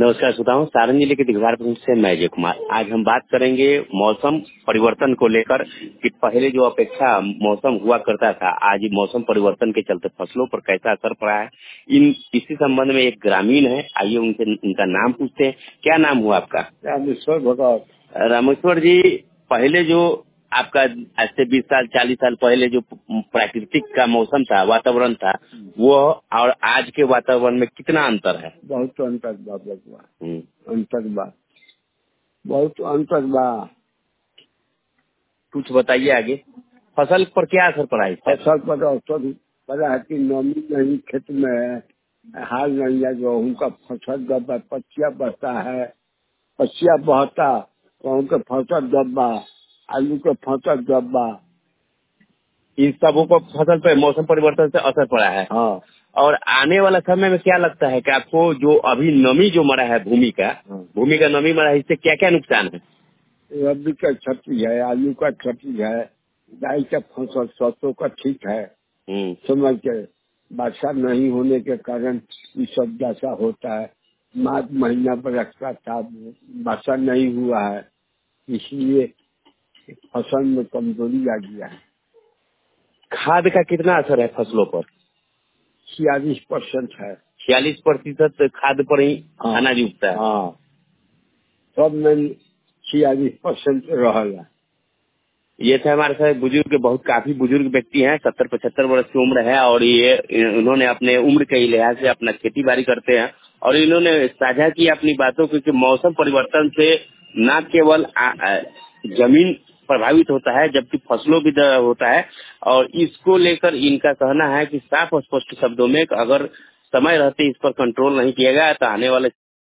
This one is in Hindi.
नमस्कार श्रोताओं, सारण जिले के दिघवार प्रखंड से मैं अजय कुमार। आज हम बात करेंगे मौसम परिवर्तन को लेकर कि पहले जो अपेक्षा मौसम हुआ करता था, आज मौसम परिवर्तन के चलते फसलों पर कैसा असर पड़ा है। इसी संबंध में एक ग्रामीण है, आइए उनका नाम पूछते हैं। क्या नाम हुआ आपका? रामेश्वर भगत। रामेश्वर जी, पहले जो आपका आज से 20 साल 40 साल पहले जो प्राकृतिक का मौसम था, वातावरण था, वो और आज के वातावरण में कितना अंतर है? बहुत अंतर बा बबुआ। अंतर बा, बहुत अंतर बा। कुछ बताइए आगे। फसल पर क्या असर पड़ा है? फसल पर असर पड़ा है कि नमी नहीं खेत में है, हाल नहीं है। गेहूँ का फसल दबा, पचिया बहता है, पचिया बहता, गेहूँ के फसल दबा, आलू के फसल दबा। इन सबों को फसल पे मौसम परिवर्तन से असर पड़ा है। हाँ। और आने वाला समय में क्या लगता है कि आपको जो अभी नमी जो मरा है भूमि का नमी मरा है, इससे क्या क्या नुकसान है? रबी का क्षति है, आलू का क्षति है, दाई का फसल सरसों का ठीक है। समझ के वर्षा नहीं होने के कारण ये सब जैसा होता है। मार्च महीना बरसता था, वर्षा नहीं हुआ है, इसलिए फसल में कमजोरी आ गया है। खाद का कितना असर है फसलों पर? 46% है। 46% खाद पर ही अनाज उगता है। हाँ, सब में 46% रहला। ये थे हमारे साथ बुजुर्ग, बहुत काफी बुजुर्ग व्यक्ति हैं, 70-75 वर्ष की उम्र है, और ये उन्होंने अपने उम्र के लिहाज से अपना खेती बाड़ी करते हैं, और इन्होंने साझा की अपनी बातों को कि मौसम परिवर्तन से न केवल जमीन प्रभावित होता है जबकि फसलों भी होता है। और इसको लेकर इनका कहना है कि साफ और स्पष्ट शब्दों में अगर समय रहते इस पर कंट्रोल नहीं किया गया तो आने वाले